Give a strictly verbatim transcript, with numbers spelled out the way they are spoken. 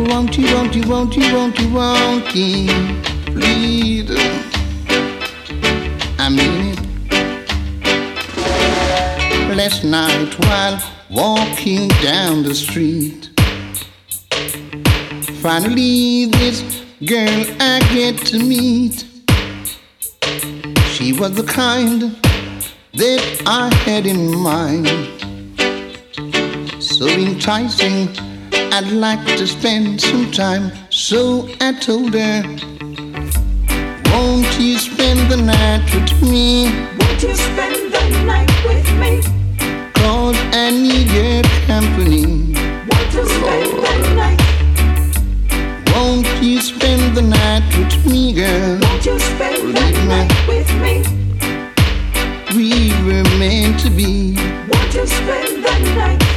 won't you, won't you, won't you, won't you, won't you, please? I mean it. Last night while walking down the street, finally this girl I get to meet. She was the kind that I had in mind, so enticing, I'd like to spend some time. So I told her, won't you spend the night with me? Won't you spend the night with me? Cause I need your company. Won't you spend the night? Won't you spend the night with me, girl? Won't you spend the night with me? We were meant to be. Won't you spend the night?